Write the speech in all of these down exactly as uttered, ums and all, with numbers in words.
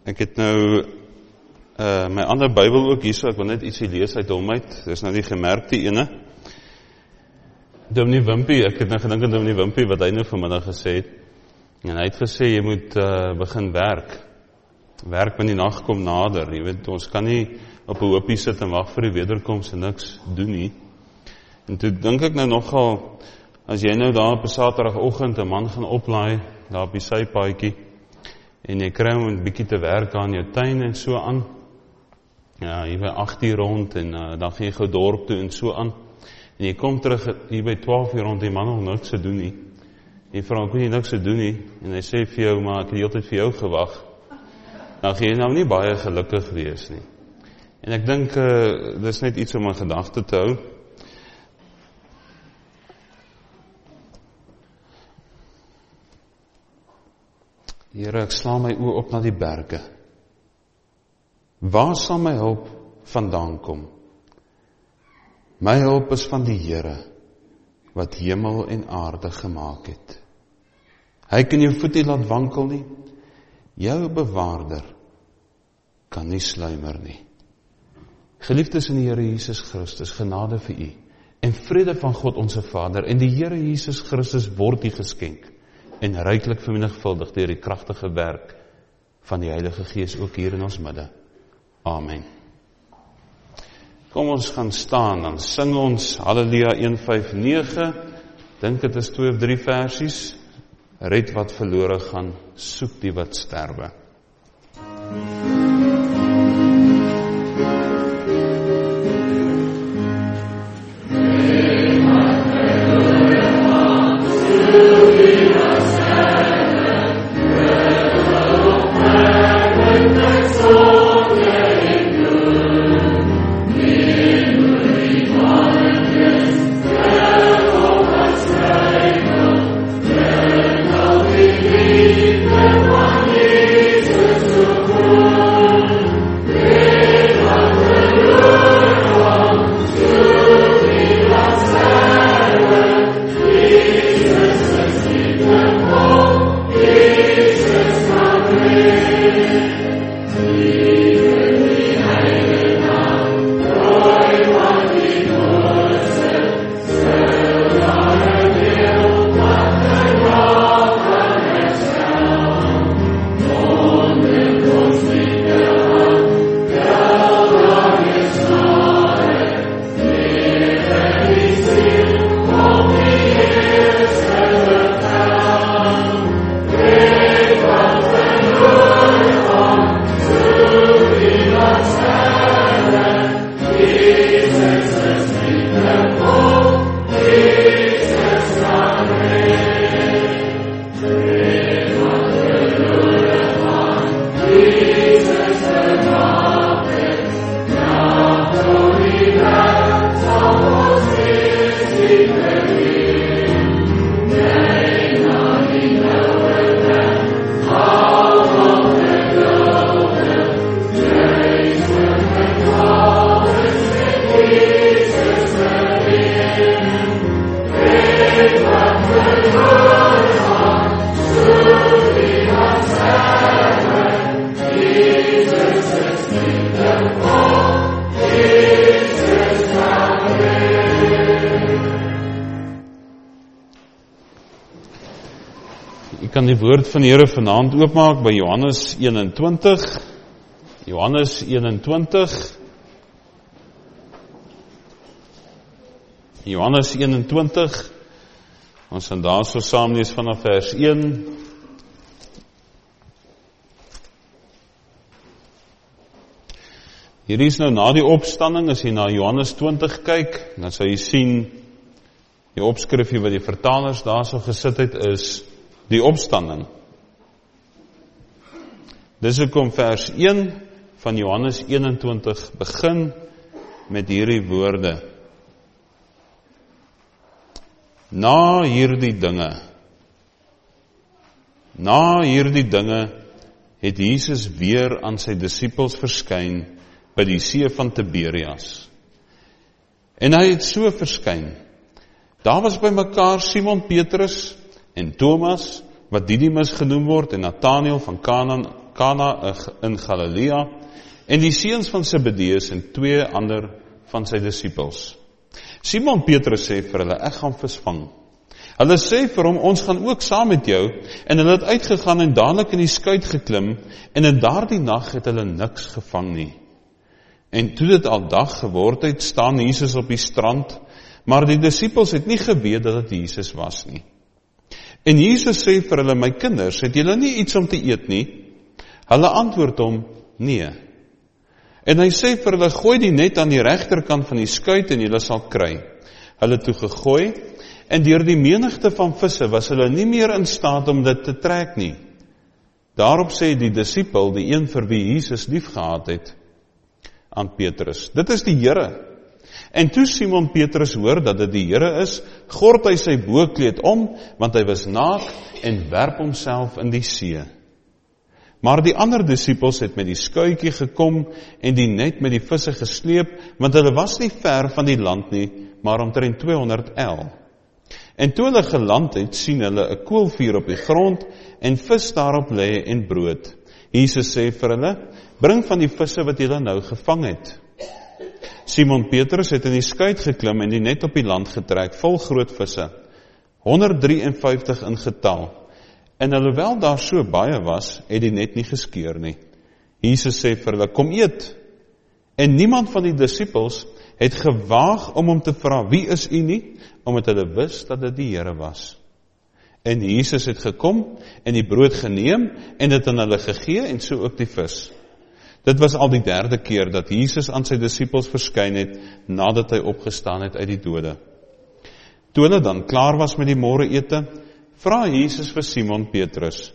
Ek het nou uh, my ander Bybel ook hier, so ek wil net ietsie lees uit hom uit. Dis nou die gemerkte ene. Dominee Wimpie, ek het nou gedink aan Dominee Wimpie wat hy nou vanmiddag gesê het. En hy het gesê, jy moet uh, begin werk. Werk wanneer die nag kom nader. Jy weet, ons kan nie op 'n hoopie sit en wag vir die wederkoms en niks doen nie. En toe dink ek nou nogal, as jy nou daar op 'n Saterdagoggend 'n man gaan oplaai, daar op die sypaadjie, en jy kry hom 'n bietjie te werk aan jou tuin en so aan. Ja, hier by agt uur rond en uh, dan gaan jy gou dorp toe en so aan. En jy kom terug hier by twaalf uur rond, die man nog niks te doen nie. En jy vra hom, kon jy niks te doen nie? En hy sê vir jou, maar ek het die hele tyd vir jou gewag. Dan gaan jy nou nie baie gelukkig wees nie. En ek dink, uh, dis net iets om in gedagte te hou. Here, ek slaan my oë op na die berge. Waar sal my hulp vandaan kom? My hulp is van die Here, wat hemel en aarde gemaak het. Hy kan jou voet nie laat wankel nie. Jou bewaarder kan nie sluimer nie. Geliefdes in die Here Jesus Christus, genade vir u, en vrede van God onze Vader, en die Here Jesus Christus word u geskenk, en ryklik vermenigvuldig deur die kragtige werk van die Heilige Gees ook hier in ons midde. Amen. Kom ons gaan staan, dan sing ons Halleluja een vyf nege, dink dit is twee of drie versies, red wat verlore gaan, soek die wat sterwe. Kan die woord van die Here vanaand oopmaak by Johannes eenentwintig. Johannes eenentwintig. Johannes eenentwintig. Ons gaan daar so saam lees vanaf vers een. Hierdie is nou na die opstanding, as jy na Johannes twintig kyk, dan sal jy sien, die opskrifie wat die vertalers daar so gesit het, is die opstanding. Dis hoekom vers een van Johannes eenentwintig begin met hierdie woorde. Na hierdie dinge, na hierdie dinge het Jesus weer aan sy disippels verskyn by die see van Tiberias. En hy het so verskyn. Daar was by mekaar Simon Petrus en Thomas, wat Didimus genoem word, en Nathanael van Kanaan Kana in Galilea, en die seuns van Zebedeus en twee ander van sy disippels. Simon Petrus sê vir hulle, ek gaan visvang. Hulle sê vir hom, ons gaan ook saam met jou, en hulle het uitgegaan en dadelik in die skuit geklim, en in daardie nag het hulle niks gevang nie. En toe dit al dag geword het, staan Jesus op die strand, maar die disippels het nie geweet dat dit Jesus was nie. En Jesus sê vir hulle, my kinders, het julle nie iets om te eet nie? Hulle antwoord hom, nee. En hy sê vir hulle, gooi die net aan die regterkant van die skuit en julle sal kry. Hulle toe gegooi, en deur die menigte van visse was hulle nie meer in staat om dit te trek nie. Daarop sê die disipel, die een vir wie Jesus liefgehad het, aan Petrus, dit is die Here. En toe Simon Petrus hoor dat dit die Here is, gord hy sy boekleed om, want hy was naak, en werp homself in die see. Maar die ander disippels het met die skuitjie gekom, en die net met die visse gesleep, want hulle was nie ver van die land nie, maar omtrent tweehonderd el. En toe hulle geland het, sien hulle 'n koolvuur op die grond, en vis daarop lê en brood. Jesus sê vir hulle, bring van die visse wat julle nou gevang het. Simon Petrus het in die skuit geklim en die net op die land getrek, vol groot visse, honderd vyf en vyftig in getal. En alhoewel daar so baie was, het die net nie geskeur nie. Jesus sê vir hulle, kom eet. En niemand van die disippels het gewaag om hom te vra, wie is u nie? Omdat hulle wist dat dit die Here was. En Jesus het gekom en die brood geneem en dit aan hulle gegee en so ook die vis. Dit was al die derde keer dat Jesus aan sy disippels verskyn het, nadat hy opgestaan het uit die dode. Toe hulle dan klaar was met die môreete, vra Jesus vir Simon Petrus,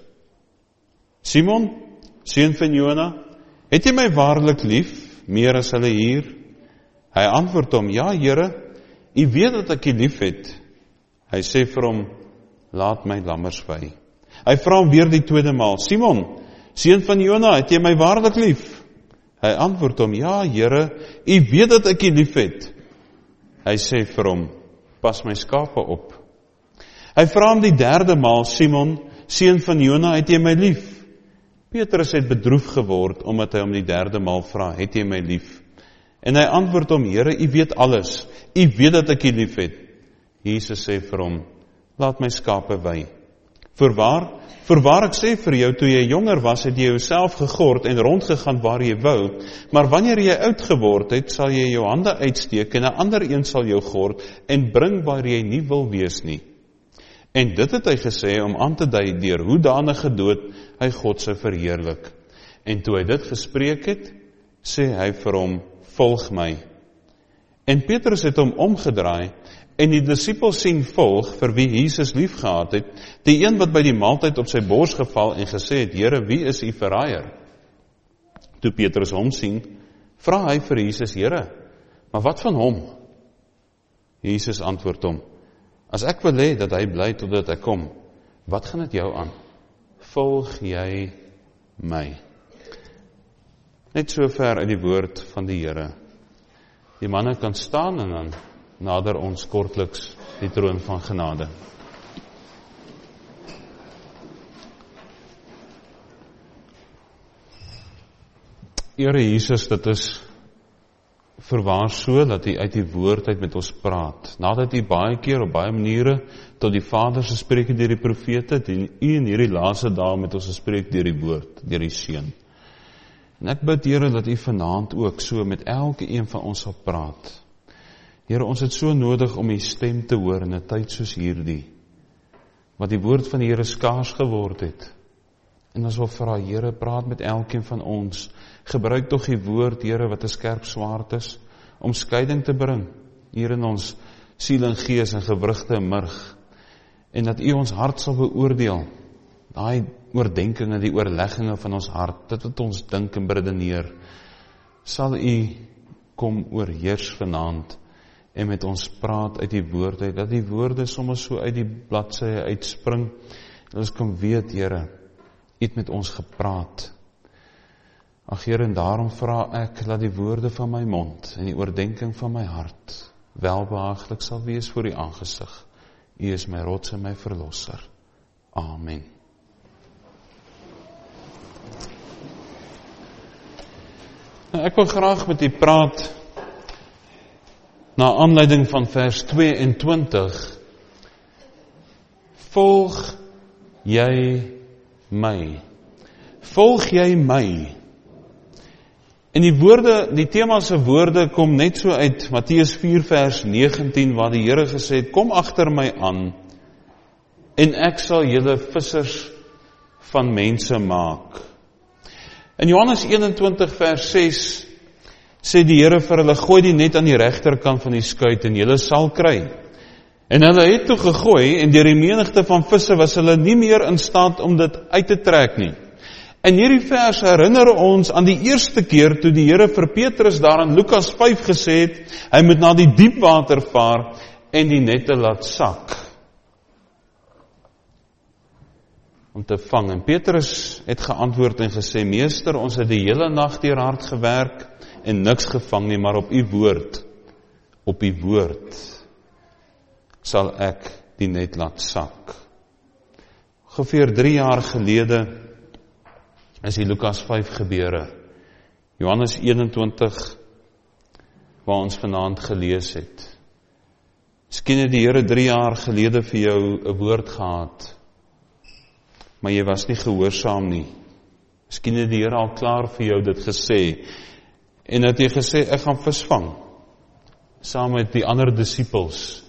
Simon, seun van Jona, het jy my waarlik lief, meer as hulle hier? Hy antwoord hom, ja Here, u weet dat ek u lief het. Hy sê vir hom, laat my lammers vei. Hy vra hom weer die tweede maal, Simon, seun van Jona, het jy my waarlik lief? Hy antwoord hom, ja Here, u weet dat ek u lief het. Hy sê vir hom, pas my skape op. Hy vra hom die derde maal, Simon, seun van Jona, het jy my lief? Petrus het bedroef geword, omdat hy hom die derde maal vra, het jy my lief? En hy antwoord hom, Here, u weet alles, u weet dat ek u lief het. Jesus sê vir hom, laat my skape wei. Voorwaar, voorwaar ek sê vir jou, toe jy jonger was, het jy jouself gegord en rondgegaan waar jy wou, maar wanneer jy oud geword het, sal jy jou hande uitsteek en 'n ander een sal jou gord en bring waar jy nie wil wees nie. En dit het hy gesê om aan te dui deur hoedanige dood hy God sou verheerlik. En toe hy dit gespreek het, sê hy vir hom, volg my. En Petrus het hom omgedraai, en die disipels sien volg, vir wie Jesus liefgehad het, die een wat by die maaltyd op sy bors geval en gesê het, Here, wie is u verraaier? Toe Petrus hom sien, vra hy vir Jesus, Here, maar wat van hom? Jesus antwoord hom, as ek wil hê dat hy bly totdat ek kom, wat gaan dit jou aan? Volg jy my? Net so ver uit die woord van die Here. Die manne kan staan en dan nader ons kortliks die troon van genade. Here Jesus, dit is verwaar so dat U uit die woord uit met ons praat. Nadat U baie keer op baie maniere tot die Vader gespreek het deur die profete, het U in hierdie laaste dae met ons gespreek deur die woord, deur die Seun. En ek bid, Here, dat U vanaand ook so met elke een van ons sal praat. Here, ons het so nodig om U stem te hoor in 'n tyd soos hierdie, wat die woord van die Here skaars geword het. En ons wil vra, Here, praat met elkeen van ons. Gebruik tog die woord, Here, wat 'n skerp swaard is, om skeiding te bring, hier in ons siel en gees en gewrigte en murg. En dat U ons hart sal beoordeel, daai oordenkinge, die oorlegginge van ons hart, dit wat ons dink en redeneer, sal U kom oorheers vanaand en met ons praat uit die woord uit, dat die woorde soms so uit die bladsye uitspring, en ons kan weet, Here, U het met ons gepraat. Ag Here, en daarom vra ek, dat die woorde van my mond en die oordenking van my hart welbehaaglik sal wees voor U aangesig. U is my rots en my verlosser. Amen. Nou, ek wil graag met u praat na aanleiding van vers tweeëntwintig. Volg jy my? Volg jy my? En die woorde, die thema se woorde kom net so uit Matteus vier vers negentien, waar die Here gesê het, kom agter my aan, en ek sal julle vissers van mense maak. In Johannes eenentwintig vers ses sê die Here vir hulle, gooi die net aan die regterkant van die skuit en julle sal kry. En hulle het toe gegooi en deur die menigte van visse was hulle nie meer in staat om dit uit te trek nie. En hierdie vers herinner ons aan die eerste keer toe die Here vir Petrus daar in Lukas vyf gesê het, hy moet na die diepwater vaar en die nette laat sak om te vang. En Petrus het geantwoord en gesê, meester, ons het die hele nag deur hard gewerk en niks gevang nie, maar op u woord, op u woord sal ek die net laat sak. Ongeveer drie jaar gelede is die Lukas vyf gebeure. Johannes eenentwintig, waar ons vanaand gelees het. Miskien het die Here drie jaar gelede vir jou 'n woord gehad, maar jy was nie gehoorsaam nie. Miskien het die Here al klaar vir jou dit gesê, en het jy gesê, ek gaan vis vang, saam met die ander disippels.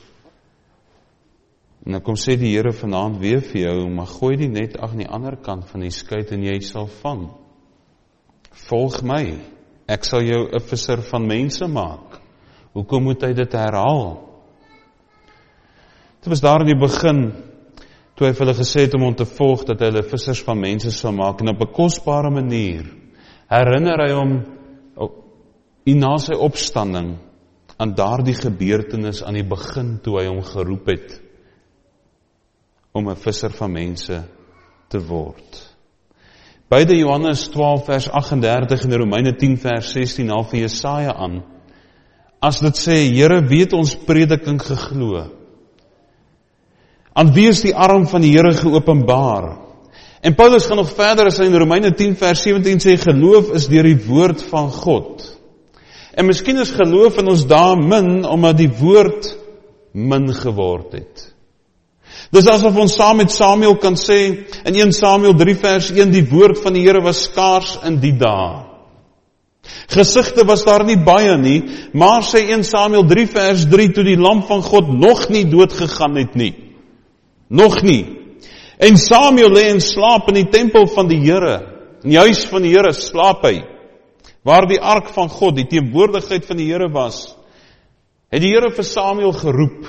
En dan kom sê die Here vanaand weer vir jou, maar gooi die net aan die ander kant van die skuit en jy sal vang. Volg my, ek sal jou 'n visser van mense maak. Hoekom moet hy dit herhaal? Dit was daar in die begin, toe hy vir hulle gesê het om hom te volg, dat hy hulle vissers van mense sal maak, en op 'n kosbare manier herinner hy hom en na sy opstanding aan daardie gebeurtenis aan die begin toe hy hom geroep het om 'n visser van mense te word. Beide Johannes twaalf vers agt en dertig en Romeine tien vers sestien haal vir Jesaja aan. As dit sê, Here, wie het ons prediking geglo? Aan wie is die arm van die Here geopenbaar? En Paulus gaan nog verder as hy in Romeine tien vers sewentien sê, geloof is deur die woord van God. En miskien is geloof in ons daar min, omdat die woord min geword het. Dis asof ons saam met Samuel kan sê, in een Samuel drie vers een, die woord van die Here was skaars in die dae. Gesigte was daar nie baie nie, maar sê een Samuel drie vers drie, toe die lam van God nog nie dood gegaan het nie. Nog nie. En Samuel lê in slaap in die tempel van die Here, in die huis van die Here slaap hy, waar die ark van God, die teenwoordigheid van die Here was, het die Here vir Samuel geroep,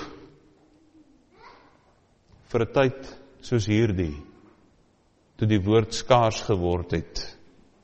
vir 'n tyd soos hierdie, toe die woord skaars geword het.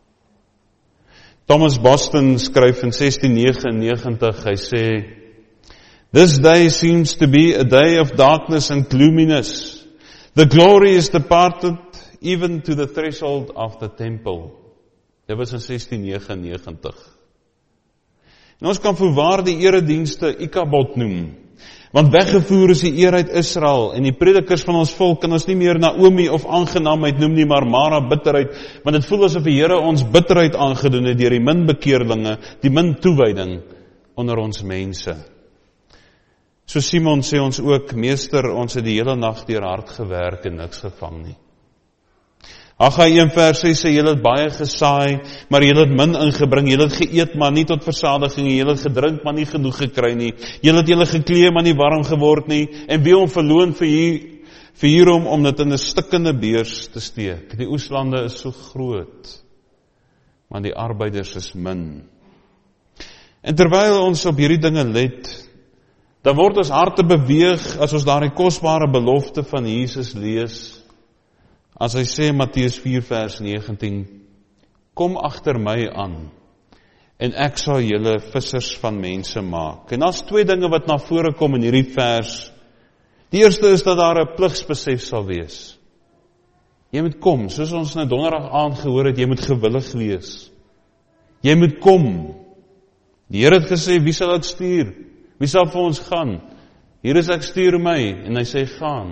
Thomas Boston skryf in sestien negenennegentig, hy sê, this day seems to be a day of darkness and gloominess. The glory is departed even to the threshold of the temple. Dit was in sestien negenennegentig. En ons kan voorwaar die eredienste Ikabod noem, want weggevoer is die eer uit Israel, en die predikers van ons volk kan ons nie meer Naomi of aangenaamheid noem nie, maar Mara bitterheid, want het voel asof die Here ons bitterheid aangedoen het deur die min bekeerlinge, die min toewyding onder ons mense. So Simon sê ons ook, meester, ons het die hele nag deur hard gewerk en niks gevang nie. Haggai een vers ses sê, julle het baie gesaai, maar julle het min ingebring, julle het geëet, maar nie tot versadiging, julle het gedrink, maar nie genoeg gekry nie, julle het julle geklee, maar nie warm geword nie, en wie om verloon vir, hier, vir hierom, om dit in 'n stikkende beurs te steek. Die oeslande is so groot, maar die arbeiders is min. En terwyl ons op hierdie dinge let, dan word ons harte beweeg, as ons daardie kosbare belofte van Jesus lees, as hy sê, Matteus vier vers negentien, kom agter my aan, en ek sal julle vissers van mense maak. En daar's twee dinge wat na vore kom in hierdie vers. Die eerste is dat daar 'n pligsbesef sal wees. Jy moet kom, soos ons nou donderdag aand gehoor het, jy moet gewillig wees. Jy moet kom. Die Here het gesê, wie sal ek stuur? Wie sal vir ons gaan? Hier is ek, stuur my, en hy sê, gaan.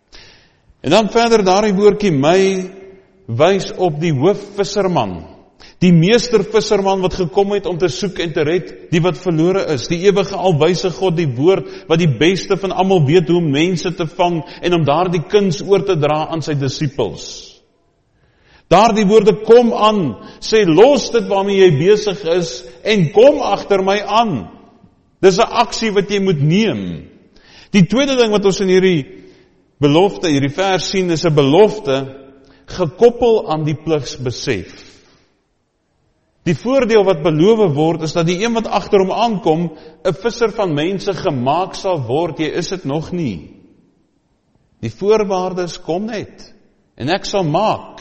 En dan verder daardie woordjie my wys op die hoofvisserman. Die meester visserman wat gekom het om te soek en te red, die wat verlore is, die ewige alwyse God, die woord, wat die beste van almal weet hoe om mense te vang, en om daar die kuns oor te dra aan sy disippels. Daar die woorde, kom aan, sê los dit waarmee jy besig is, en kom agter my aan. Dis 'n aksie wat jy moet neem. Die tweede ding wat ons in hierdie belofte, hierdie vers sien, is 'n belofte, gekoppel aan die pligsbesef. Die voordeel wat beloof word, is dat die een wat agter hom aankom, 'n visser van mense gemaak sal word, jy is dit nog nie. Die voorwaardes kom net, en ek sal maak.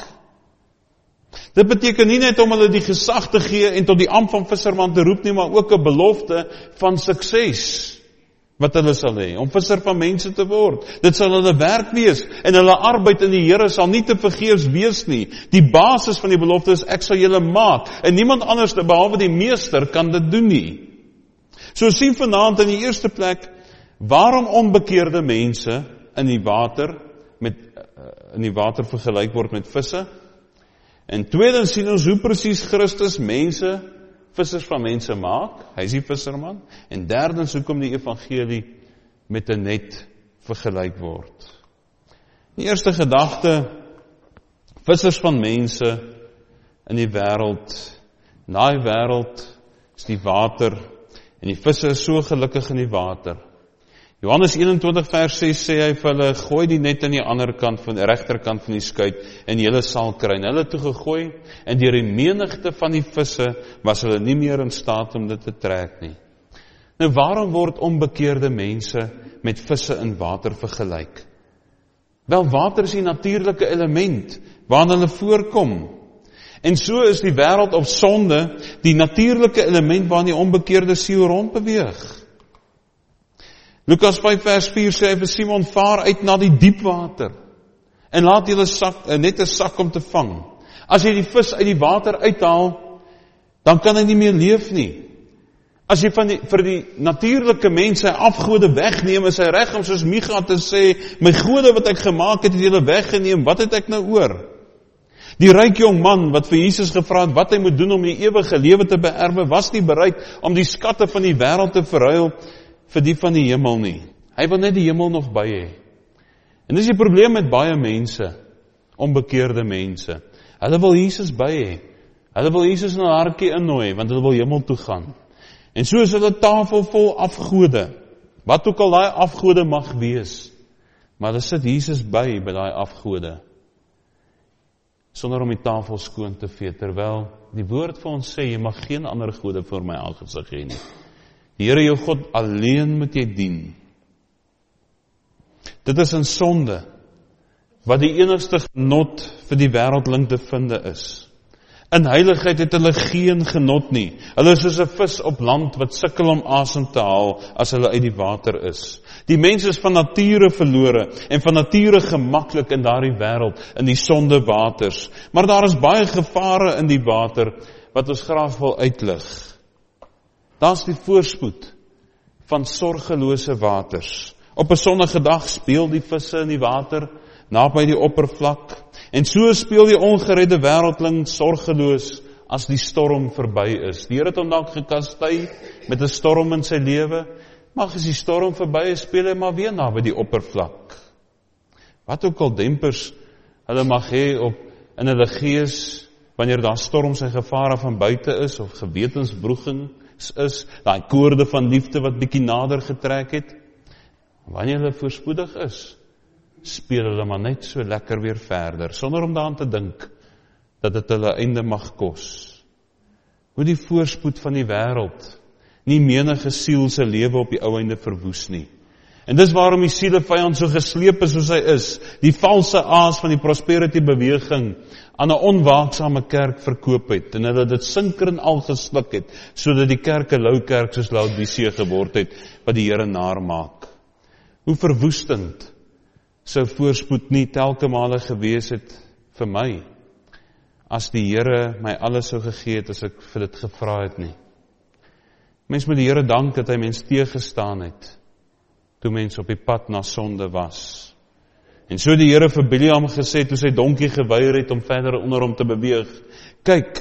Dit beteken nie net om hulle die gesag te gee en tot die ampt van visserman te roep nie, maar ook 'n belofte van sukses, wat hulle sal hê, om visser van mense te word. Dit sal hulle werk wees, en hulle arbeid in die Here sal nie te vergeefs wees nie. Die basis van die belofte is, ek sal julle maak, en niemand anders behalwe die meester kan dit doen nie. So sien vanaand in die eerste plek, waarom onbekeerde mense in die water, met, in die water vergelyk word met visse. En tweedens sien ons hoe presies Christus mense, vissers van mense maak, hy is die visserman, en derdens hoekom die evangelie met 'n net vergelyk word. Die eerste gedagte, vissers van mense in die wêreld, na die wêreld is die water, en die visse is so gelukkig in die water. Johannes eenentwintig vers ses sê hy vir hulle, gooi die net aan die ander kant, van die regterkant van die skuit, en julle sal kry. En hulle toe gegooi, en deur die menigte van die visse, was hulle nie meer in staat om dit te trek nie. Nou waarom word onbekeerde mense met visse in water vergelyk? Wel, water is die natuurlike element, waarin hulle voorkom. En so is die wêreld op sonde, die natuurlike element waarin die onbekeerde siel rondbeweeg. Lukas vyf vers vier sê hy vir Simon, vaar uit na die diep water, en laat julle sak, net 'n sak om te vang. As jy die vis uit die water uithaal, dan kan hy nie meer leef nie. As jy van die, vir die natuurlike mens sy afgode wegneem, is hy reg om soos Micha te sê, my gode wat ek gemaak het, het julle weggeneem, wat het ek nou oor? Die ryk jong man wat vir Jesus gevra het wat hy moet doen om die ewige lewe te beerwe, was nie bereid om die skatte van die wêreld te verruil vir die van die hemel nie. Hy wil net die hemel nog by hê. En dis die probleem met baie mense, onbekeerde mense. Hulle wil Jesus by hê. Hulle wil Jesus in 'n hartjie innooi, want hulle wil hemel toe gaan. En so is hulle tafel vol afgode, wat ook al daai afgode mag wees. Maar hulle sit Jesus by, by daai afgode, sonder om die tafel skoon te vee, terwyl die woord vir ons sê, jy mag geen ander gode voor my aangesig hê nie. Die Here jou God alleen moet jy dien. Dit is 'n sonde, wat die enigste genot vir die wêreldling te vinde is. In heiligheid het hulle geen genot nie. Hulle is soos 'n vis op land wat sukkel om asem te haal as hulle uit die water is. Die mens is van nature verlore en van nature gemaklik in daardie wêreld, in die sonde waters. Maar daar is baie gevare in die water wat ons graag wil uitlig. Daar's die voorspoed van sorgelose waters. Op 'n sonnige dag speel die visse in die water, naby die oppervlak, en so speel die ongeredde wêreldling sorgeloos as die storm verby is. Die Here het hom dalk gekastei met 'n storm in sy lewe, maar as die storm verby is, speel hy maar weer naby die oppervlak. Wat ook al dempers hulle mag hê op in hulle gees, wanneer daar storms en gevare van buite is, of gewetenswroging is, daai koorde van liefde wat bietjie nader getrek het, wanneer hulle voorspoedig is, speel hulle maar net so lekker weer verder, sonder om daaraan te dink, dat dit hulle einde mag kos. Hoe die voorspoed van die wêreld, nie menige siel se lewe op die ou einde verwoes nie. En dis waarom die sielevyand so gesleep is soos hy is, die valse aas van die prosperity beweging, aan 'n onwaaksame kerk verkoop het, en hulle dit sinker en al gesluk het, sodat die kerk 'n lou kerk soos Laodicea geword het, wat die Here naar maak. Hoe verwoestend sou voorspoed nie telke male gewees het vir my, as die Here my alles sou gegee het, as ek vir dit gevra het nie. Mens moet die Here dank dat hy mens teëgestaan het, toe mens op die pad na sonde was. En so die Here vir Biliam gesê, toe sy donkie geweier het om verder onder hom te beweeg, kyk,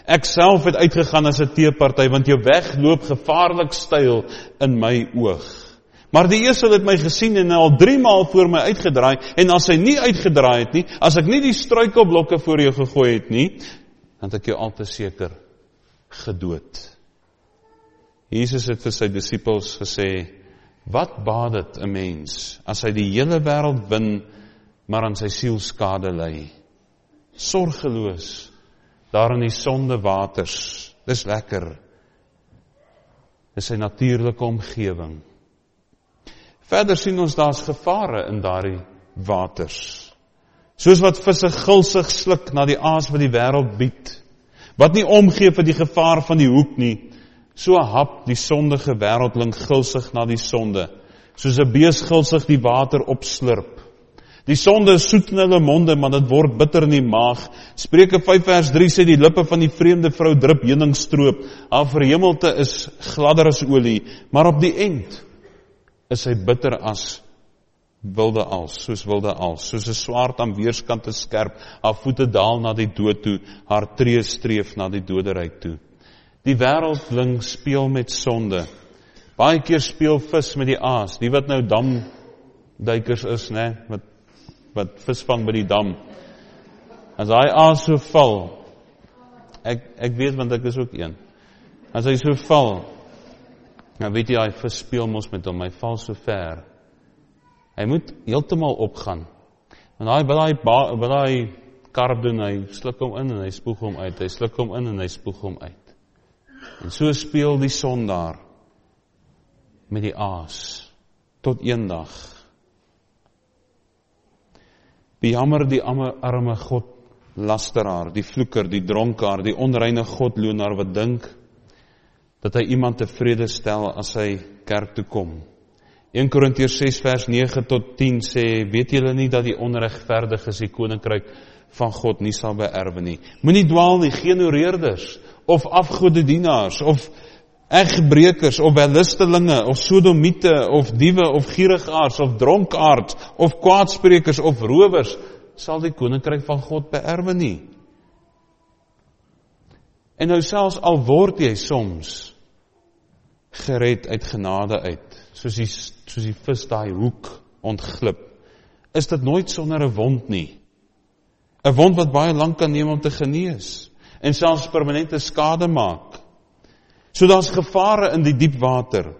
Ek self het uitgegaan as 'n teeparty, want jou weg loop gevaarlik styl in my oog. Maar die esel het my gesien en al drie maal voor my uitgedraai, en as hy nie uitgedraai het nie, as ek nie die struikelblokke voor jou gegooi het nie, dan het ek jou al te seker gedood. Jesus het vir sy disippels gesê, wat baat dit 'n mens, as hy die hele wêreld win, maar aan sy siel skade ly? Sorgeloos, daar in die sonde waters, dis lekker, dis sy natuurlike omgewing. Verder sien ons daar's gevare in daardie waters. Soos wat visse gulsig sluk na die aas wat die wêreld bied, wat nie omgee vir die gevaar van die hoek nie, so hap die sondige wêreldling gulsig na die sonde, soos 'n bees gulsig die water opslurp. Die sonde is soet in hulle monde, maar dit word bitter in die maag. Spreuke vyf vers drie sê, die lippe van die vreemde vrou drup heuningstroop, haar verhemelte is gladder as olie, maar op die end is hy bitter as wilde als, soos wilde als, soos 'n swaard aan weerskante skerp, haar voete daal na die dood toe, haar tree streef na die doderyk toe. Die wêreldling speel met sonde. Baie keer speel vis met die aas, die wat nou damduikers is, né, wat wat vis vang by die dam. As hy aas so val, ek ek weet want ek is ook een. As hy so val, nou weet jy, hy vis speel mos met hom, hy val so ver. Hy moet heeltemal opgaan. En hy wil hy wil hy karp doen, hy sluk hom in en hy spoeg hom uit, hy sluk hom in en hy spoeg hom uit. En so speel die son daar met die aas tot eendag. Bejammer die arme God lasteraar, die vloeker, die dronkaar, die onreine godloenaar wat dink dat hy iemand tevrede stel as hy kerk toe kom. Eerste Korintiërs ses vers nege tot tien sê, weet julle nie dat die onregverdiges die koninkryk van God nie sal beerwe nie. Moenie dwaal nie, geen oreerders, of afgodedienaars, of egbrekers, of wellustelinge, of sodomiete, of diewe, of gierigaars, of dronkaards, of kwaadsprekers, of rowers, sal die koninkryk van God beerwe nie. En nou selfs al word jy soms gered uit genade uit, soos die, soos die vis daai hoek ontglip, is dit nooit sonder 'n wond nie. 'n Wond wat baie lank kan neem om te genees, en selfs permanente skade maak. So daar's gevare in die diep water,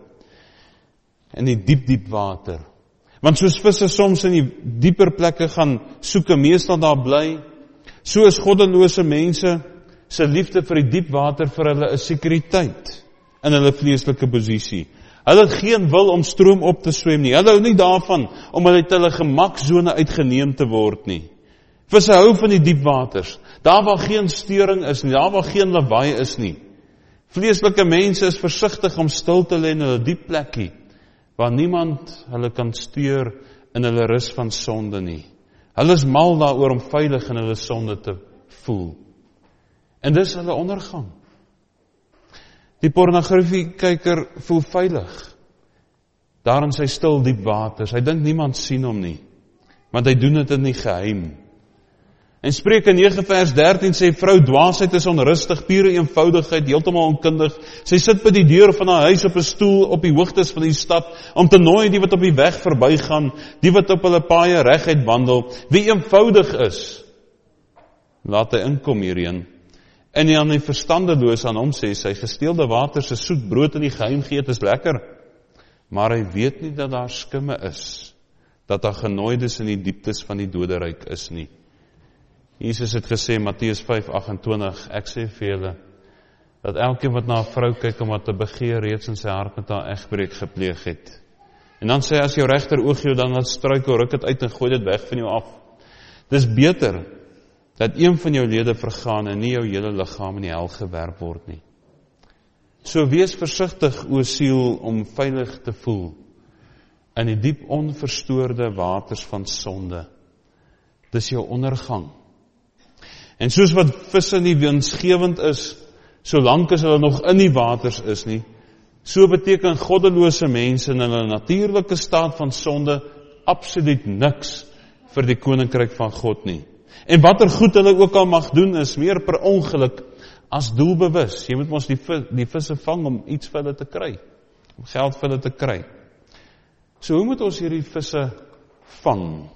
in die diep diep water. Want soos visse soms in die dieper plekke gaan soek en meestal daar bly, so is goddelose mense se liefde vir die diep water vir hulle 'n sekuriteit in hulle vleeslike posisie. Hulle het geen wil om stroom op te swem nie. Hulle hou nie daarvan om uit hulle gemaksone uitgeneem te word nie. Visse hou van die diep waters, daar waar geen steuring is nie, daar waar geen lawaai is nie. Vleeslike mense is versigtig om stil te lê in hulle diep plekkie, waar niemand hulle kan steur in hulle rus van sonde nie. Hulle is mal daaroor om veilig in hulle sonde te voel. En dis hulle ondergang. Die pornografiekyker voel veilig daar in sy stil diep waters. Hy dink niemand sien hom nie, want hy doen dit in die geheim. En Spreuke nege vers dertien sê, vrou dwaasheid is onrustig, pure eenvoudigheid, heeltemal onkundig. Sy sit by die deur van haar huis op 'n stoel op die hoogtes van die stad, om te nooi die wat op die weg verbygaan, die wat op hulle paaie reguit wandel. Wie eenvoudig is, laat hy inkom hierheen. En die aan die verstandeloos aan hom sê, sy gesteelde water, sy soet brood in die geheim geëet is lekker. Maar hy weet nie dat daar skimme is, dat daar genooides in die dieptes van die doderyk is nie. Jesus het gesê, Matteus vyf agt-en-twintig, ek sê vir julle, dat elkeen wat na 'n vrou kyk om wat te begeer, reeds in sy hart met haar egbreek gepleeg het. En dan sê hy, as jou regter oog jou dan laat struikel, ruk dit uit en gooi dit weg van jou af. Dis beter dat een van jou lede vergaan en nie jou hele liggaam in die hel gewerp word nie. So wees versigtig, o siel, om veilig te voel in die diep onverstoorde waters van sonde. Dis jou ondergang. En soos wat visse nie winsgewend is, solank as hulle nog in die waters is nie, so beteken goddelose mense in hulle natuurlike staat van sonde absoluut niks vir die koninkryk van God nie. En watter goed hulle ook al mag doen, is meer per ongeluk as doelbewus. Jy moet ons die, die visse vang om iets vir hulle te kry, om geld vir hulle te kry. So hoe moet ons hierdie visse vang?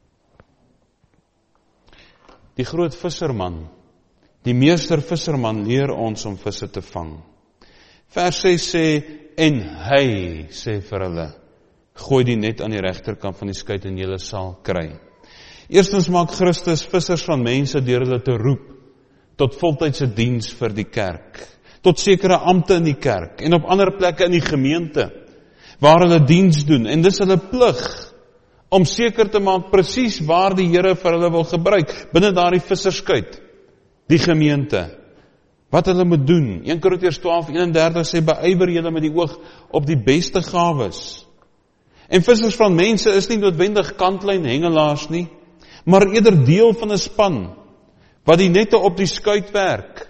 Die groot visserman, die meester visserman leer ons om visse te vang. Vers ses sê, en hy sê vir hulle, gooi die net aan die regterkant van die skei en julle sal kry. Eerstens maak Christus vissers van mense deur hulle te roep tot voltydse diens vir die kerk, tot sekere ampte in die kerk en op ander plekke in die gemeente waar hulle diens doen, en dis hulle plig om seker te maak presies waar die Here vir hulle wil gebruik binne daardie visserskuit, die gemeente. Wat hulle moet doen. Eerste Korintiërs twaalf eenendertig sê, beywer julle met die oog op die beste gawes. En vissers van mense is nie noodwendig kantlyn hengelaars nie, maar eerder deel van 'n span wat die nette op die skuit werk.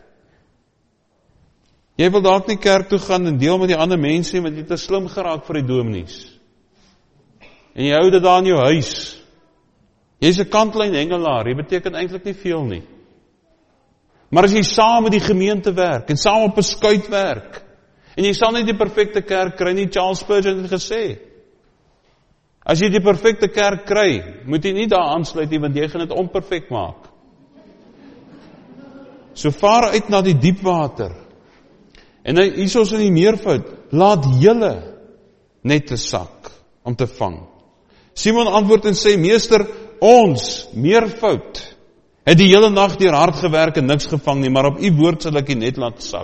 Jy wil dalk nie kerk toe gaan en deel met die ander mense nie, want jy het te slim geraak vir die dominees. En jy hou dit daar in jou huis. Jy is 'n kantlyn hengelaar, jy beteken eintlik nie veel nie. Maar as jy saam met die gemeente werk, en saam op 'n skuit werk, en jy sal nie die perfekte kerk kry nie, Charles Spurgeon het gesê. As jy die perfekte kerk kry, moet jy nie daar aansluit nie, want jy gaan dit onperfek maak. So vaar uit na die diep water. En hier is ons in die meervoud, laat julle net te sak om te vang. Simon antwoord en sê, meester, ons, meervoud, het die hele nag deur hard gewerk en niks gevang nie, maar op u woord sal ek die net laat sak.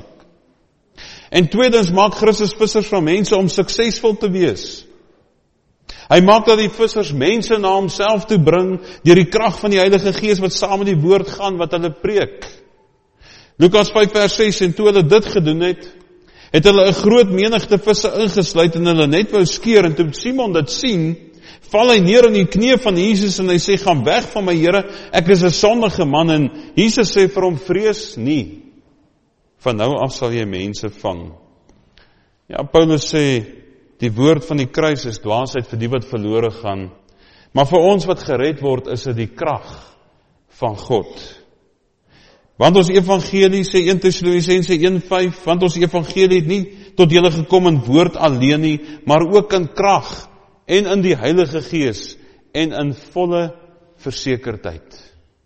En tweedens maak Christus vissers van mense om suksesvol te wees. Hy maak dat die vissers mense na homself toe bring, deur die krag van die Heilige Gees wat saam met die woord gaan wat hulle preek. Lukas vyf vers ses, en toe hulle dit gedoen het, het hulle 'n groot menigte visse ingesluit en hulle net wou skeer, en toe Simon dit sien, val hy neer in die knie van Jesus en hy sê, gaan weg van my Here, ek is 'n sondige man, en Jesus sê vir hom, vrees nie, van nou af sal jy mense vang. Ja, Paulus sê, die woord van die kruis is dwaasheid vir die wat verlore gaan, maar vir ons wat gered word, is dit die krag van God. Want ons evangelie, sê Eerste Tessalonisense een vyf, want ons evangelie het nie tot julle gekom in woord alleen nie, maar ook in krag, en in die Heilige Gees, en in volle versekerdheid.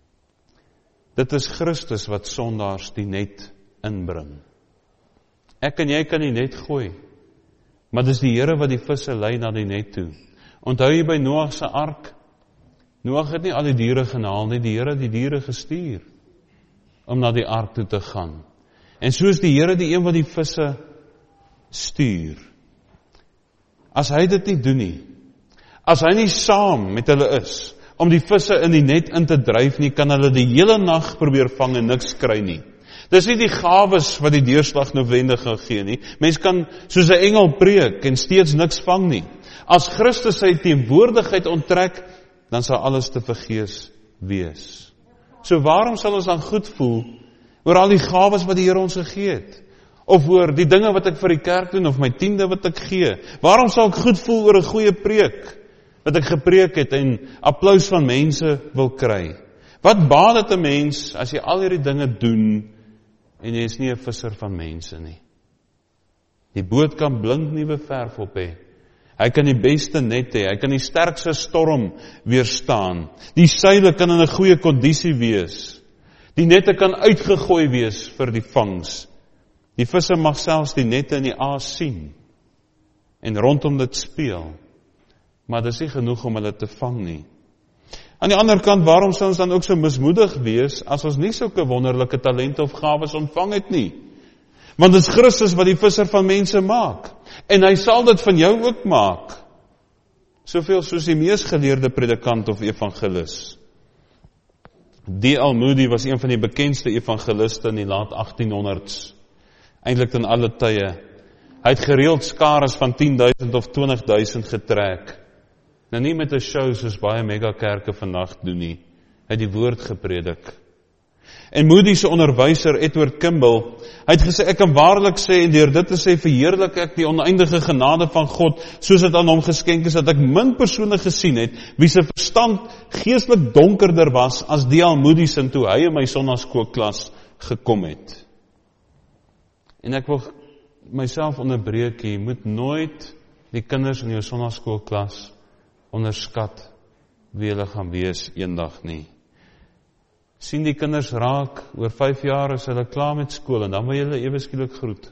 Dit is Christus wat sondaars die net inbring. Ek en jy kan die net gooi, maar dis die Here wat die visse lei na die net toe. Onthou jy by Noag se ark? Noag het nie al die diere gehaal nie, die Here het die diere gestuur om na die ark toe te gaan. En so is die Here die een wat die visse stuur. As hy dit nie doen nie, as hy nie saam met hulle is, om die visse in die net in te dryf nie, kan hulle die hele nag probeer vang en niks kry nie. Dis nie die gawes wat die deurslag noodwendig gaan gee nie. Mens kan soos 'n engel preek en steeds niks vang nie. As Christus sy teenwoordigheid onttrek, dan sal alles te vergeefs wees. So waarom sal ons dan goed voel oor al die gawes wat die Here ons gegee het? Of oor die dinge wat ek vir die kerk doen, of my tiende wat ek gee? Waarom sal ek goed voel oor 'n goeie preek wat ek gepreek het en applous van mense wil kry? Wat baat dit 'n mens as jy al hierdie dinge doen en jy is nie 'n visser van mense nie? Die boot kan blink nuwe verf op hê. Hy kan die beste net hê, hy kan die sterkste storm weerstaan. Die seile kan in 'n goeie kondisie wees. Die nette kan uitgegooi wees vir die vangs. Die visse mag selfs die nette in die aas sien en rondom dit speel. Maar dit is nie genoeg om hulle te vang nie. Aan die ander kant, waarom sou ons dan ook so mismoedig wees as ons nie sulke wonderlike talente of gawes ontvang het nie? Want dit is Christus wat die visser van mense maak. En hy sal dit van jou ook maak. Soveel soos die mees geleerde predikant of evangelis. D L Moody was een van die bekendste evangeliste in die laat achttienhonderds. Eintlik in alle tye. Hy het gereeld skares van tien duisend of twintig duisend getrek. Nou nie met 'n show soos baie megakerke vandag doen nie. Hy het die woord gepredik. En Moody se onderwyser Edward Kimball, hy het gesê, ek kan waarlik sê, en deur dit te sê, verheerlik ek die oneindige genade van God, soos dit aan hom geskenk is, dat ek min persone gesien het, wie se verstand geestelik donkerder was, as D L Moody se toe hy in my sonnaarskoolklas gekom het. En ek wil myself onderbreek, jy moet nooit die kinders in jou sonnaskoolklas onderskat wie hulle gaan wees eendag nie. Sien die kinders raak, oor vyf jaar is hulle klaar met skool, en dan wil jy hulle ewe skielik groet.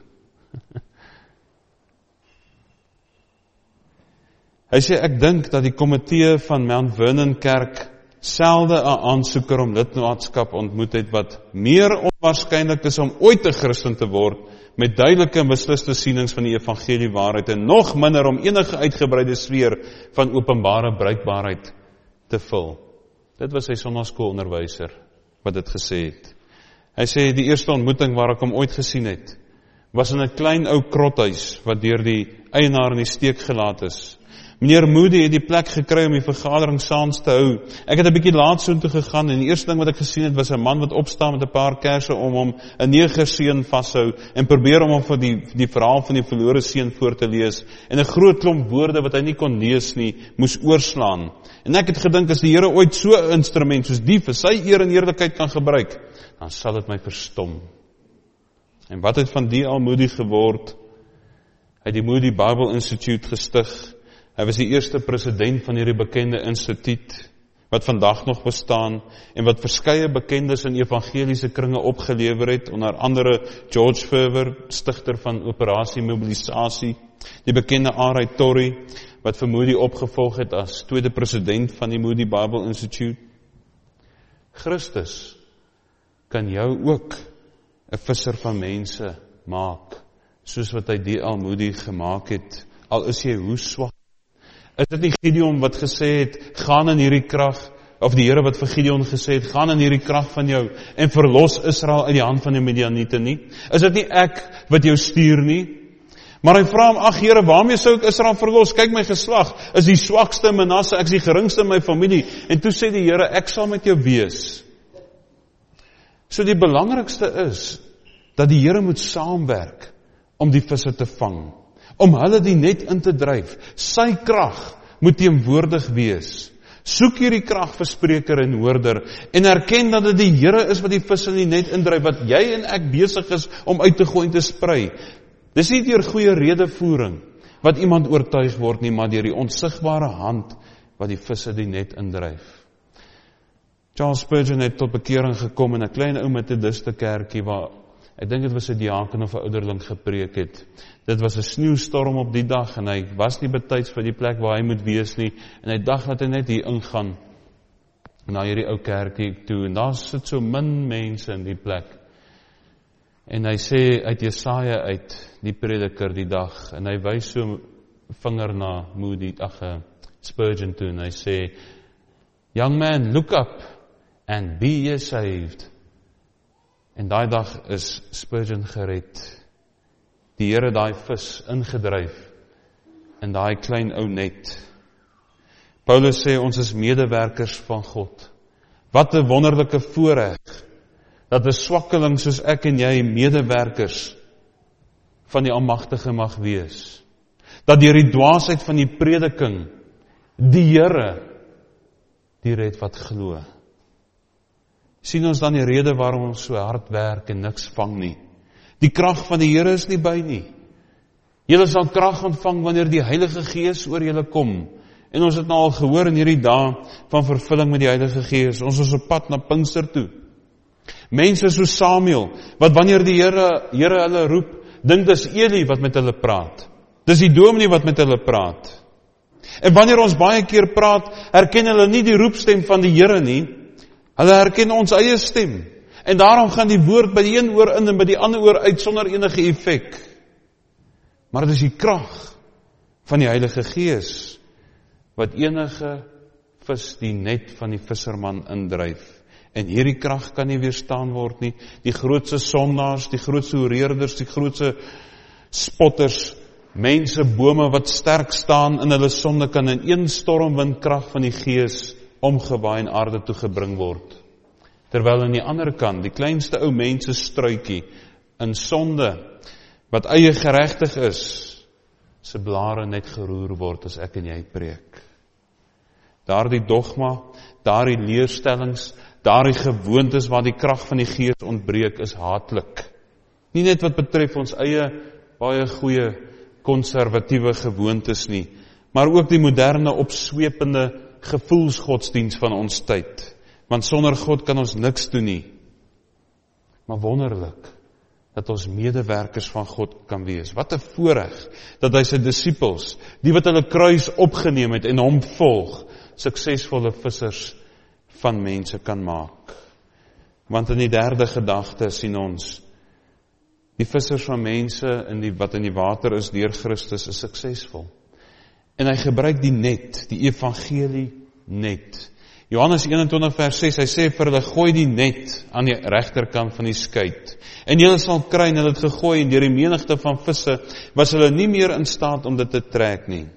Hy sê, ek dink dat die komitee van Mount Vernon Kerk selde 'n aansoeker om lidmaatskap ontmoet het wat meer onwaarskynlik is om ooit 'n Christen te word, met duidelike en besliste sienings van die evangelie waarheid, en nog minder om enige uitgebreide sfeer van openbare bruikbaarheid te vul. Dit was sy sonnaskoolonderwyser wat dit gesê het. Hy sê, die eerste ontmoeting waar ek hom ooit gesien het, was in 'n klein ou krothuis, wat deur die eienaar in die steek gelaat is. Meneer Moody het die plek gekry om die vergadering saans te hou. Ek het 'n bietjie laat soontoe gegaan, en die eerste ding wat ek gesien het, was 'n man wat opstaan met 'n paar kersse om hom 'n negerseun vashou, en probeer om hom vir die, die verhaal van die verlore seun voor te lees, en 'n groot klomp woorde wat hy nie kon lees nie, moes oorslaan. En ek het gedink, as die Here ooit so 'n instrument soos die vir sy eer en eerlikheid kan gebruik, dan sal dit my verstom. En wat het van die al Moody geword? Hy het die Moody Bible Institute gestig. Hy was die eerste president van hierdie bekende instituut, wat vandag nog bestaan, en wat verskeie bekendes in evangeliese kringe opgelewer het, onder andere George Verwer, stigter van Operasie Mobilisasie, die bekende R I Torrey, wat vir Moody opgevolg het as tweede president van die Moody Bible Institute. Christus kan jou ook 'n visser van mense maak, soos wat hy D L Moody gemaak het, al is jy hoe swak. Is dit nie Gideon wat gesê het, gaan in hierdie krag, of die Here wat vir Gideon gesê het, gaan in hierdie krag van jou, en verlos Israel uit die hand van die Midianiete nie? Is dit nie ek wat jou stuur nie? Maar hy vra hom, ag Here, waarmee sou ek Israel verlos? Kyk, my geslag is die swakste Manasse, ek is die geringste in my familie. En toe sê die Here, ek sal met jou wees. So die belangrikste is, dat die Here moet saamwerk, om die visse te vang, om hulle die net in te dryf. Sy krag moet teenwoordig wees. Soek hierdie krag vir spreker en hoorder, en erken dat dit die Here is wat die visse in die net indryf, wat jy en ek besig is om uit te gooi en te sprei. Dis nie deur goeie redevoering wat iemand oortuig word nie, maar deur die onsigbare hand wat die visse die net indryf. Charles Spurgeon het tot bekering gekom in 'n klein ou methodiste kerkie waar ek dink dit was 'n diaken of 'n ouderling gepreek het. Dit was 'n sneeustorm op die dag, en hy was nie betyds vir die plek waar hy moet wees nie, en hy dacht dat hy net hier ingaan na hierdie ou kerkie toe, en daar sit so min mense in die plek. En hy sê uit Jesaja uit, die prediker die dag, en hy wys so 'n vinger na Moody, ag, Spurgeon toe, en hy sê, young man, look up and be ye saved. En daai dag is Spurgeon gered. Die Here daai vis ingedryf in daai klein ou net. Paulus sê ons is medewerkers van God. Wat 'n wonderlike voorreg dat 'n swakkeling soos ek en jy medewerkers van die Almagtige mag wees. Dat deur die dwaasheid van die prediking die Here die red wat glo. Sien ons dan die rede waarom ons so hard werk en niks vang nie. Die krag van die Here is nie by nie. Julle sal krag ontvang wanneer die Heilige Gees oor julle kom. En ons het nou al gehoor in hierdie dae van vervulling met die Heilige Gees. Ons is op pad na Pinkster toe. Mense soos Samuel, wat wanneer die Here Here hulle roep, dink dis Eli wat met hulle praat. Dis die dominee wat met hulle praat. En wanneer ons baie keer praat, herken hulle nie die roepstem van die Here nie. Hulle herken ons eie stem. En daarom gaan die woord by die een oor in en by die ander oor uit sonder enige effek. Maar dit is die krag van die Heilige Gees wat enige vis die net van die visserman indryf. En hierdie krag kan nie weerstaan word nie. Die grootste sondaars, die grootste horeerders, die grootste spotters, mense, bome wat sterk staan in hulle sonde kan in een stormwindkrag van die Gees omgewaai en aarde toe gebring word. Terwyl aan die ander kant, die kleinste ou mense struikie in sonde, wat eie geregtig is, se blare net geroer word as ek en jy preek. Daardie dogma, daardie leerstellings, daardie gewoontes waar die krag van die Gees ontbreek is haatlik. Nie net wat betref ons eie baie goeie konservatiewe gewoontes nie, maar ook die moderne opswepende gevoelsgodsdienst van ons tyd. Want sonder God kan ons niks doen nie. Maar wonderlik, dat ons medewerkers van God kan wees. Wat 'n voorreg, dat hy sy disippels, die wat hulle kruis opgeneem het en hom volg, suksesvolle vissers van mense kan maak. Want in die derde gedagte sien ons, die vissers van mense in die, wat in die water is deur Christus is suksesvol. En hy gebruik die net, die evangelie net. Johannes eenentwintig vers ses, hy sê vir hulle, gooi die net aan die regterkant van die skuit. En julle sal kry, en hulle het gegooi, en deur die menigte van visse, was hulle nie meer in staat om dit te trek nie.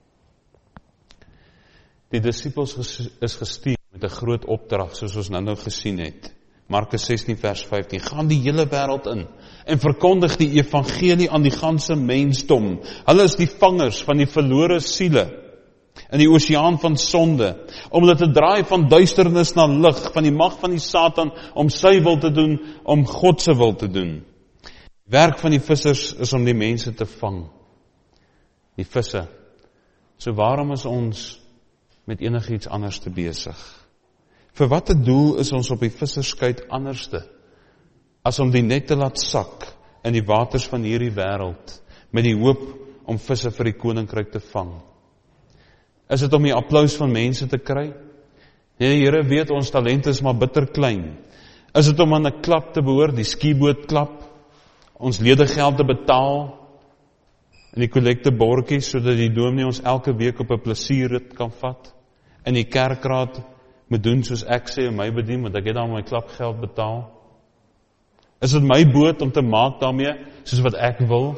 Die disippels is gestuur met 'n groot opdrag, soos ons nou nou gesien het. Markus sestien vers vyftien, gaan die hele wêreld in, en verkondig die evangelie aan die ganse mensdom. Hulle is die vangers van die verlore siele, in die oseaan van sonde, om dit te draai van duisternis na lig, van die mag van die Satan, om sy wil te doen, om God se wil te doen. Die werk van die vissers is om die mense te vang. Die visse. So waarom is ons met enigiets anders te besig? Vir wat 'n doel is ons op die visserskuit anderste, as om die net te laat sak in die waters van hierdie wêreld, met die hoop om visse vir die koninkryk te vang? Is dit om die applaus van mense te kry? Nee, die Here weet ons talent is maar bitter klein. Is dit om aan 'n klap te behoort, die skieboot klap, ons ledegeld te betaal, in die kollektebordjies, sodat die dominee ons elke week op 'n plesierrit kan vat, en die kerkraad moet doen soos ek sê, en my bedien, want ek het dan my klapgeld betaal? Is dit my boot om te maak daarmee, soos wat ek wil?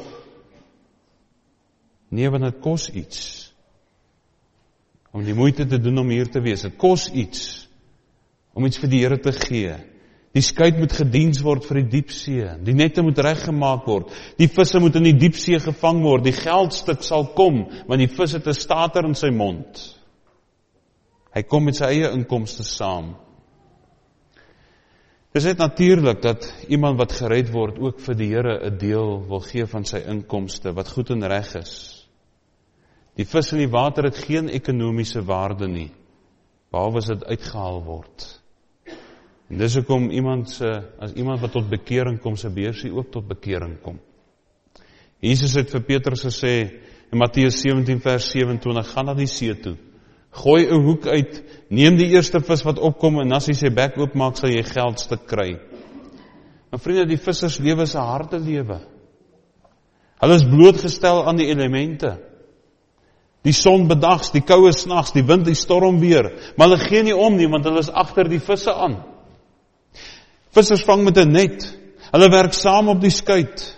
Nee, want dit kos iets, om die moeite te doen om hier te wees. Dit kos iets, om iets vir die Here te gee. Die skuit moet gediens word vir die diepsee, die nette moet reggemaak word, die visse moet in die diepsee gevang word, die geldstuk sal kom, want die vis het 'n stater in sy mond. Hy kom met sy eie inkomste saam. Dit is net natuurlik dat iemand wat gered word ook vir die Here 'n deel wil gee van sy inkomste, wat goed en reg is. Die vis in die water het geen ekonomiese waarde nie, behalwe as dit uitgehaal word. En dis hoekom iemand se, as iemand wat tot bekering kom, sy beursie ook tot bekering kom. Jesus het vir Petrus gesê, in Matteus sewentien vers sewenentwintig, gaan na die see toe, gooi 'n hoek uit, neem die eerste vis wat opkom, en as hy sy bek oopmaak, sal jy geldstuk kry. Maar vriende, die vissers lewe is 'n harde lewe. Hulle is blootgestel aan die elemente. Die son bedags, die koue snags, die wind, die storm weer, maar hulle gee nie om nie, want hulle is agter die visse aan. Vissers vang met 'n net, hulle werk saam op die skuit.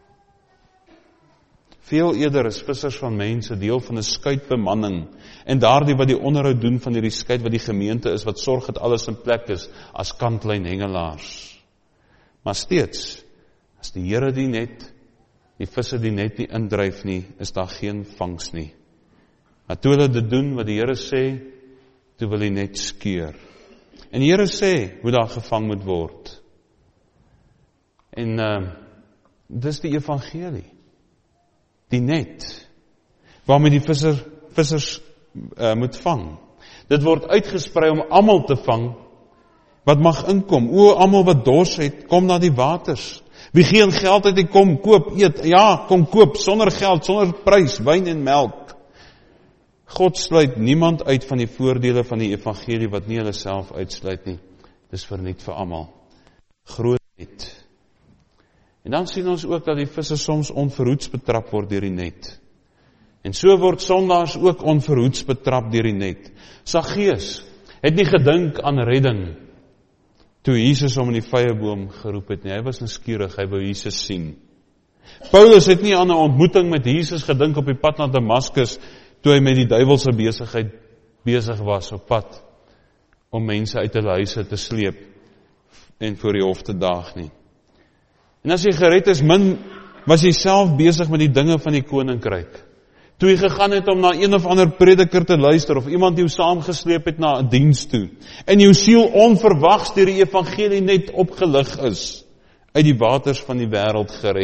Veel eerder is vissers van mense deel van 'n skuitbemanning, en daardie wat die onderhoud doen van hierdie skuit, wat die gemeente is, wat sorg dat alles in plek is, as kantlyn hengelaars. Maar steeds, as die Here die net, die visse die net nie indryf nie, is daar geen vangs nie. Maar toe hulle dit doen wat die Here sê, toe wil hy net skeur. En die Here sê hoe daar gevang moet word. En uh, dis die evangelie. Die net, waarmee die visser, vissers uh, moet vang. Dit word uitgesprei om almal te vang, wat mag inkom. O, almal wat dors het, kom na die waters. Wie geen geld het, die kom, koop, eet. Ja, kom koop, sonder geld, sonder prys, wyn en melk. God sluit niemand uit van die voordele van die evangelie, wat nie hulle self uitsluit nie. Dis verniet vir almal. Groot net. En dan sien ons ook dat die visse soms onverhoeds betrap word deur die net. En so word sondaars ook onverhoeds betrap deur die net. Saggeus het nie gedink aan redding toe Jesus hom in die vyeboom geroep het nie. Hy was nuuskierig, hy wou Jesus sien. Paulus het nie aan 'n ontmoeting met Jesus gedink op die pad na Damaskus, toe hy met die duiwelse besigheid besig was op pad om mense uit hulle huise te sleep en voor die hof te daag nie. En as jy gered is, min was jy self besig met die dinge van die koninkryk. Toe jy gegaan het om na een of ander prediker te luister, of iemand jou saamgesleep het na 'n diens toe, en jou siel onverwags deur die evangelie net opgelig is, uit die waters van die wêreld gered.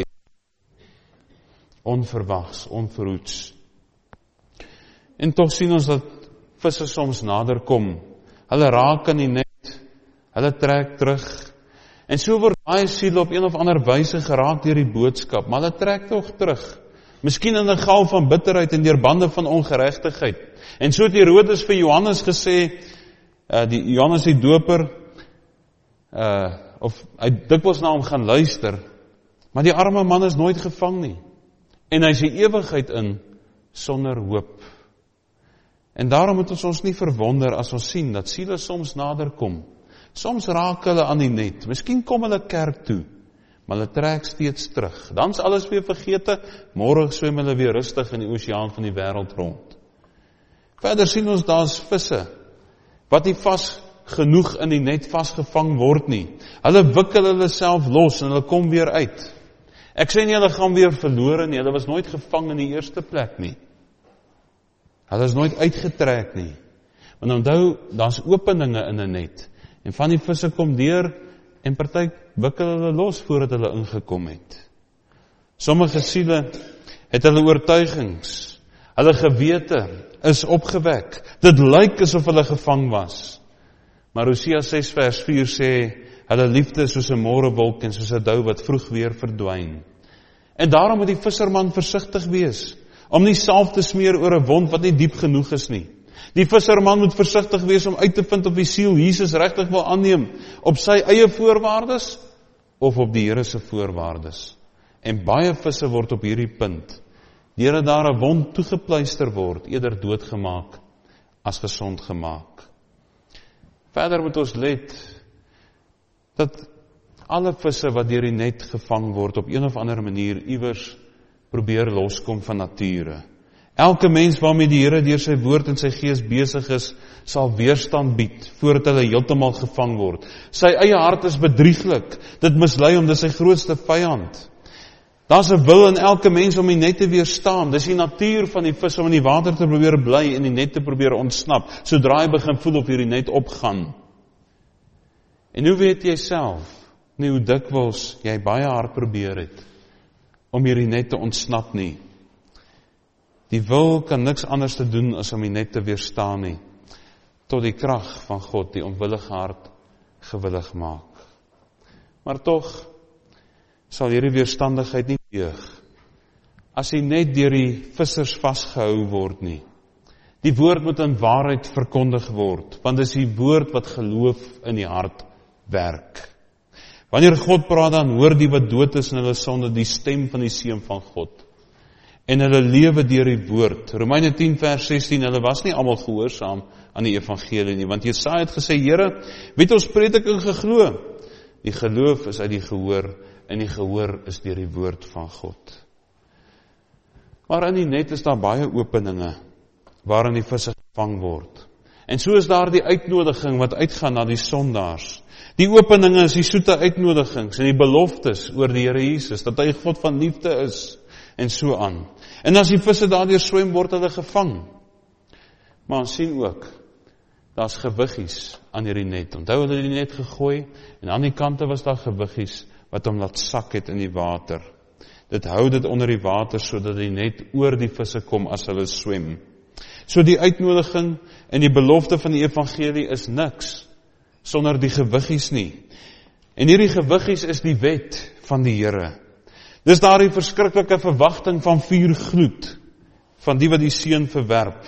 Onverwags, onverhoeds. En tog sien ons dat visse soms nader kom. Hulle raak aan die net, hulle trek terug. En so word baie siele op een of ander wyse geraak deur die boodskap, maar hulle trek tog terug. Miskien in 'n gal van bitterheid en deur bande van ongeregtigheid. En so het Herodes vir Johannes gesê, uh, die Johannes die Doper, uh, of hy dikwels na hom gaan luister, maar die arme man is nooit gevang nie. En hy is die ewigheid in sonder hoop. En daarom moet ons ons nie verwonder as ons sien dat siele soms nader kom. Soms raak hulle aan die net, miskien kom hulle kerk toe, maar hulle trek steeds terug. Dan is alles weer vergete, môre swem hulle weer rustig in die oseaan van die wêreld rond. Verder sien ons daar's visse, wat nie vas genoeg in die net vasgevang word nie. Hulle wikkel hulle self los en hulle kom weer uit. Ek sê nie hulle gaan weer verlore nie, hulle was nooit gevang in die eerste plek nie. Hulle is nooit uitgetrek nie. Want onthou, daar's openinge in 'n net. En van die visse kom deur en party wikkel hulle los voordat hulle ingekom het. Sommige siele het hulle oortuigings, hulle gewete is opgewek. Dit lyk asof hulle gevang was. Maar Hosea ses vers vier sê, hulle liefde is soos 'n môrewolk en soos 'n dou wat vroeg weer verdwyn. En daarom moet die visserman versigtig wees, om nie salf te smeer oor 'n wond wat nie diep genoeg is nie. Die visserman moet versigtig wees om uit te vind of die siel Jesus regtig wil aanneem, op sy eie voorwaardes, of op die Here se voorwaardes. En baie visse word op hierdie punt, deurdat daar 'n wond toegepluister word, eerder doodgemaak, as gesond gemaak. Verder moet ons let, dat alle visse wat deur die net gevang word, op een of ander manier iewers probeer loskom van nature. Elke mens waarmee die Here deur sy woord en sy gees besig is, sal weerstand bied, voordat hulle heeltemal gevang word. Sy eie hart is bedrieglik, dit mislei hom, dis sy grootste vyand. Daar's 'n wil in elke mens om die net te weerstaan, dis die natuur van die vis om in die water te probeer bly en die net te probeer ontsnap, sodra hy begin voel of hierdie net opgaan. En hoe weet jy self, nie hoe dikwels jy baie hard probeer het, om hierdie net te ontsnap nie. Die wil kan niks anders te doen as om die net te weerstaan nie, tot die krag van God die onwillige hart gewillig maak. Maar tog sal hierdie weerstandigheid nie deug, as hy net deur die vissers vasgehou word nie. Die woord moet in waarheid verkondig word, want dis die woord wat geloof in die hart werk. Wanneer God praat, dan hoor die wat dood is in hulle sonde die stem van die Seun van God. En hulle lewe deur die woord. Romeine tien vers sestien, hulle was nie almal gehoorsaam aan die evangelie nie, want Jesaja het gesê, Here, wie het ons prediking geglo? Die geloof is uit die gehoor, en die gehoor is deur die woord van God. Maar in die net is daar baie openinge, waarin die visse gevang word. En so is daar die uitnodiging wat uitgaan na die sondaars. Die openinge is die soete uitnodigings en die beloftes oor die Here Jesus, dat hy God van liefde is, en so aan. En as die visse daardeur swem, word hulle gevang. Maar ons sien ook, daar's gewiggies aan hierdie net. Onthou hulle die net gegooi, en aan die kante was daar gewiggies, wat hom laat sak het in die water. Dit hou dit onder die water, sodat die net oor die visse kom as hulle swem. So die uitnodiging en die belofte van die evangelie is niks, sonder die gewiggies nie. En hierdie gewiggies is die wet van die Here. Dis daar die verskriklike verwagting van vuurgloed, van die wat die seun verwerp.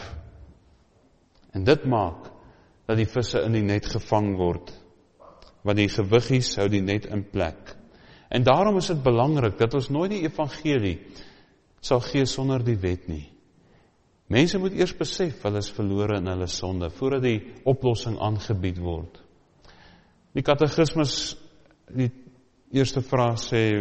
En dit maak, dat die visse in die net gevang word, want die gewiggies hou die net in plek. En daarom is dit belangrik, dat ons nooit die evangelie sal gee sonder die wet nie. Mense moet eers besef, hulle is verlore in hulle sonde, voordat die oplossing aangebied word. Die katekismus, die eerste vraag sê,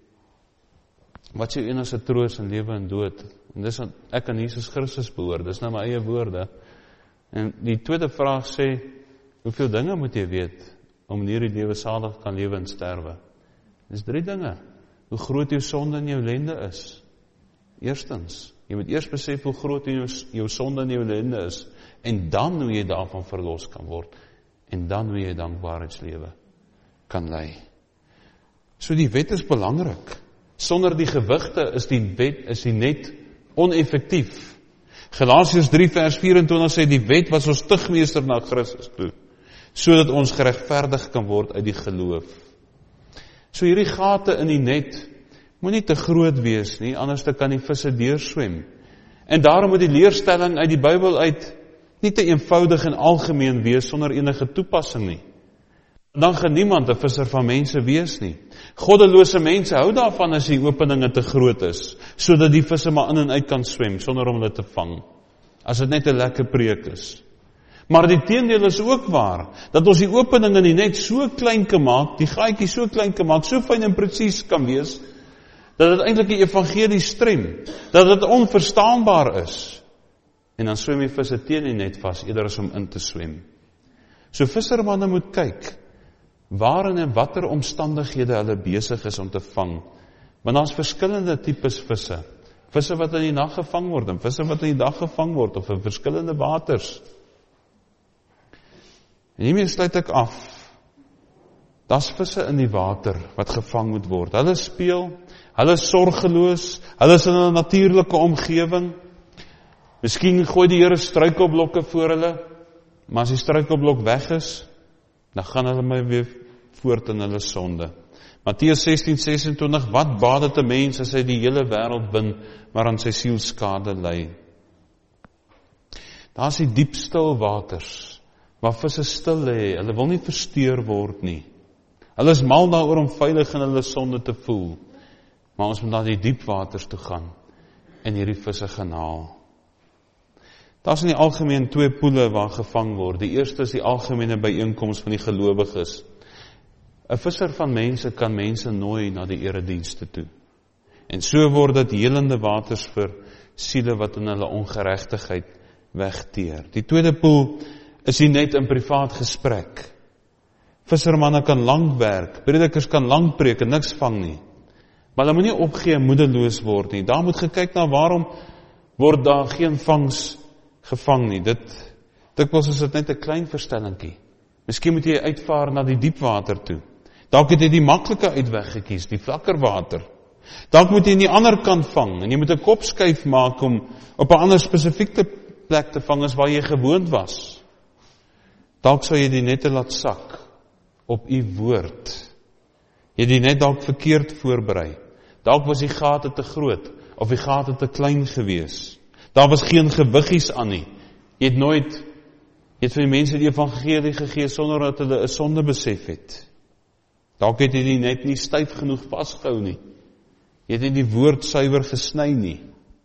wat is jou enigste troos in lewe en dood? En dis wat ek aan Jesus Christus behoort, dis nou my eie woorde. En die tweede vraag sê, hoeveel dinge moet jy weet, om in hierdie lewe salig kan lewe en sterwe? Dis drie dinge. Hoe groot jou sonde en jou ellende is. Eerstens, jy moet eers besef hoe groot jou, jou sonde en jou ellende is, en dan hoe jy daarvan verlos kan word, en dan hoe jy dankbaarheidslewe kan lei. So die wet is belangrik. Sonder die gewigte is die wet is die net oneffektief. Galasiërs drie vers vyf-en-twintig sê die wet was ons tugmeester na Christus toe, sodat ons geregverdig kan word uit die geloof. So hierdie gate in die net moenie te groot wees nie, anders kan die visse deurswem. En daarom moet die leerstelling uit die Bybel uit nie te eenvoudig en algemeen wees sonder enige toepassing nie. Dan gaan niemand 'n visser van mense wees nie. Goddelose mense hou daarvan as die openinge te groot is, sodat die visse maar in en uit kan swem sonder om hulle te vang. As dit net 'n lekker preek is. Maar die teendeel is ook waar, dat ons die opening in die net so klein kan maak, die gaatjie so klein kan maak, so fyn en presies kan wees, dat dit eintlik die evangelie strem, dat dit onverstaanbaar is. En dan swem die visse teen die net vas, eerder as om in te swem. So vissermanne moet kyk, waarin en watter omstandighede hulle besig is om te vang. Want daar's verskillende tipes visse. Visse wat in die nag gevang word, en visse wat in die dag gevang word, of in verskillende waters. En hiermee sluit ek af. Daar's visse in die water wat gevang moet word. Hulle speel, hulle is sorgeloos, hulle is in 'n natuurlike omgewing. Miskien gooi die Here struikelblokke voor hulle, maar as die struikelblok weg is, dan gaan hulle my weer voort in hulle sonde. Matteus sestien ses-en-twintig, wat baat dit 'n mens as hy die hele wêreld win, maar aan sy siel skade ly? Daar's die diep stil waters, waar visse stil lê, hulle wil nie versteur word nie. Hulle is mal daaroor om veilig in hulle sonde te voel, maar ons moet na die diep waters toe gaan, en hierdie visse gaan haal. Daar's in die algemeen twee poele waar gevang word. Die eerste is die algemene byeenkoms van die gelowiges. 'n Visser van mense kan mense nooi na die eredienste toe. En so word dit helende waters vir siele wat in hulle ongeregtigheid wegteer. Die tweede poel is die net in privaat gesprek. Vissermanne kan lank werk, predikers kan lank preek en niks vang nie. Maar hulle moet nie opgee en moedeloos word nie. Daar moet gekyk na waarom word daar geen vangs gevang nie. Dit, dikwels is dit net 'n klein verstellingkie. Miskien moet jy uitvaar na die diep water toe. Dalk het jy die maklike uitweg gekies, die vlakker water. Dalk moet jy in die ander kant vang, en jy moet 'n kopskuif maak om op 'n ander spesifieke plek te vang as waar jy gewoond was. Dalk sal jy die nette laat sak op u woord. Jy het die net dalk verkeerd voorberei. Dalk was die gate te groot, of die gate te klein gewees. Daar was geen gewiggies aan nie. Jy het nooit, jy het vir die mense die evangelie gegee sonder dat hulle 'n sonde besef het. Dalk het jy die net nie styf genoeg vasgehou nie. Jy het nie die woord suiwer gesny nie.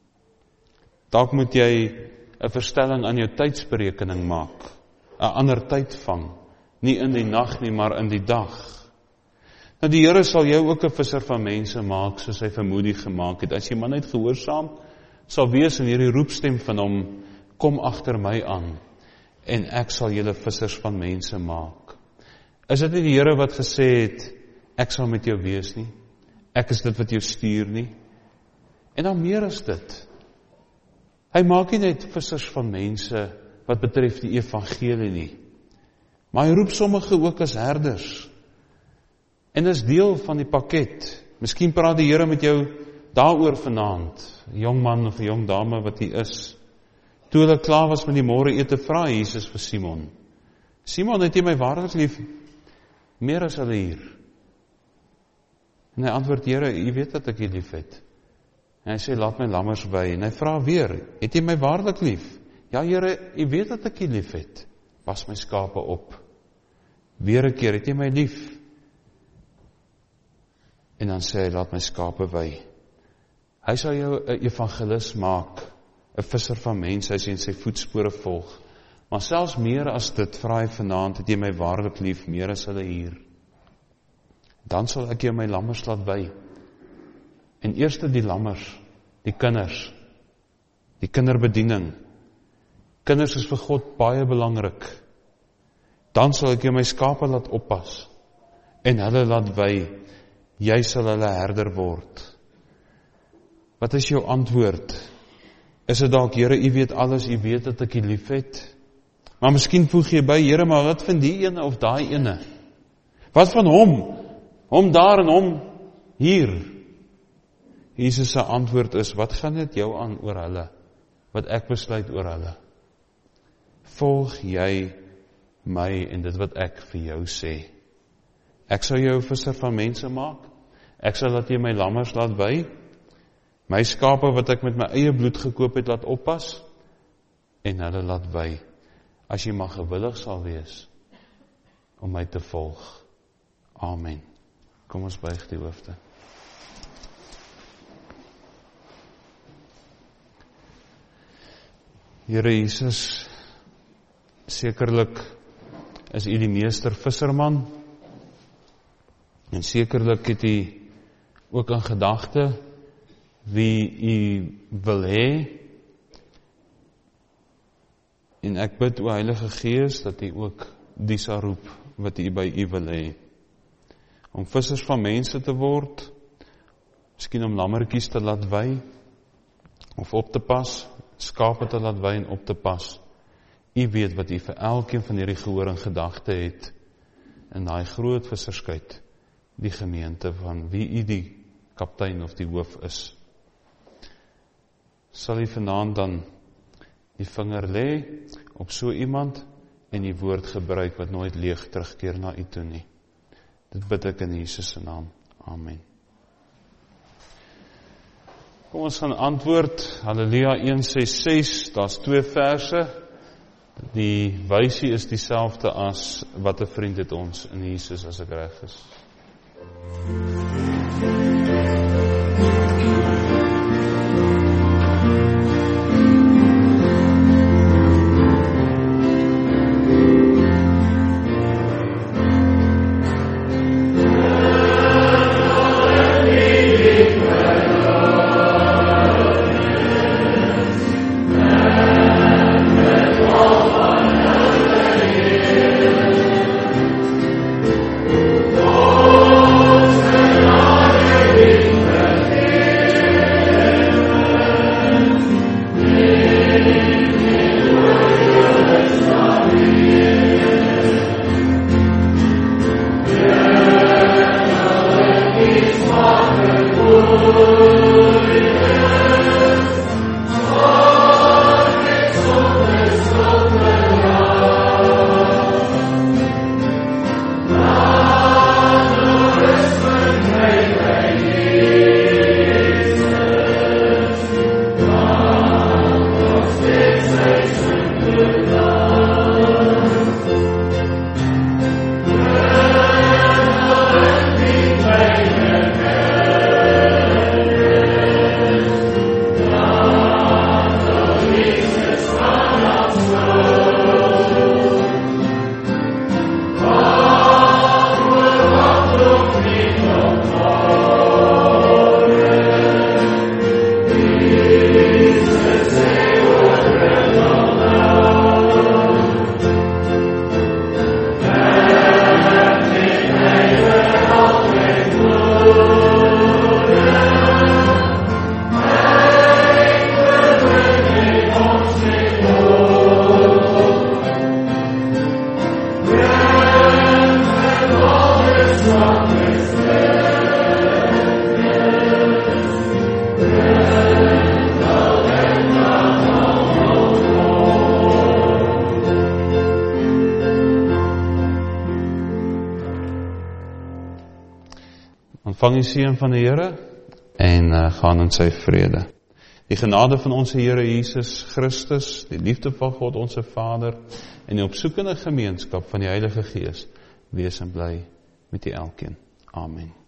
Dalk moet jy 'n verstelling aan jou tydsberekening maak. 'n Ander tyd vang. Nie in die nag nie, maar in die dag. Nou die Here sal jou ook 'n visser van mense maak, soos hy vir Moody gemaak het. As jy maar net gehoorsaam sal wees in hierdie roepstem van hom, kom agter my aan, en ek sal julle vissers van mense maak. Is dit nie die Here wat gesê het, ek sal met jou wees nie? Ek is dit wat jou stuur nie? En dan meer as dit. Hy maak nie net vissers van mense wat betref die evangelie nie, maar hy roep sommige ook as herders. En is deel van die pakket. Miskien praat die Here met jou daaroor vanaand, 'n jong man of 'n jong dame wat hy is. Toe hulle klaar was met die môre ete, vra Jesus vir Simon, Simon, het jy my waarlik lief? Meer as hulle hier. En hy antwoord, Here, u weet dat ek u lief het. En hy sê, laat my lammers wei. En hy vra weer, het jy my waarlik lief? Ja, Here, u weet dat ek u lief het. Pas my skape op. Weer 'n keer, het jy my lief? En dan sê hy, laat my skape wei. Hy sal jou 'n evangelis maak, 'n visser van mense, as jy in sy voetspore volg. Maar selfs meer as dit, vra hy vanaand, het jy my waarlik lief, meer as hulle hier. Dan sal ek jou my lammers laat wei. En eerste die lammers, die kinders, die kinderbediening. Kinders is vir God baie belangrik. Dan sal ek jou my skape laat oppas, en hulle laat wei. Jy sal hulle herder word. Wat is jou antwoord? Is dit dalk, Here, u weet alles, u weet dat ek u lief het? Maar miskien voeg jy by, Here, maar wat van die ene of daai ene? Wat van hom? Hom daar en hom hier. Jesus se antwoord is, wat gaan dit jou aan oor hulle? Wat ek besluit oor hulle? Volg jy my en dit wat ek vir jou sê. Ek sal jou 'n visser van mense maak. Ek sal laat jy my lammers laat wei. My skape wat ek met my eie bloed gekoop het laat oppas. En hulle laat wei. As jy maar gewillig sal wees om my te volg. Amen. Kom ons buig die hoofde. Here Jesus, sekerlik is U die meester visserman, en sekerlik het U ook in gedagte wie U wil hê, en ek bid o Heilige Gees dat U ook die sal roep wat U by U wil hê, om vissers van mense te word, miskien om lammertjies te laat wei, of op te pas, skape te laat wei en op te pas. U weet wat U vir elkeen van hierdie gehoor en gedagte het, in daai groot visserskuit, die gemeente van wie U die kaptein of die hoof is. Sal U vanaand dan die vinger lê op so iemand en die woord gebruik wat nooit leeg terugkeer na U toe nie. Dit bid ek in Jesus se naam. Amen. Kom ons gaan antwoord, Halleluja een ses ses, daar's twee verse. Die wysie is dieselfde as wat 'n vriend het ons in Jesus, as ek reg is. Ontvang die seën van die Here en uh, gaan in sy vrede. Die genade van ons Here Jesus Christus, die liefde van God ons Vader en die opsoekende gemeenskap van die Heilige Gees wees en bly met die elkeen. Amen.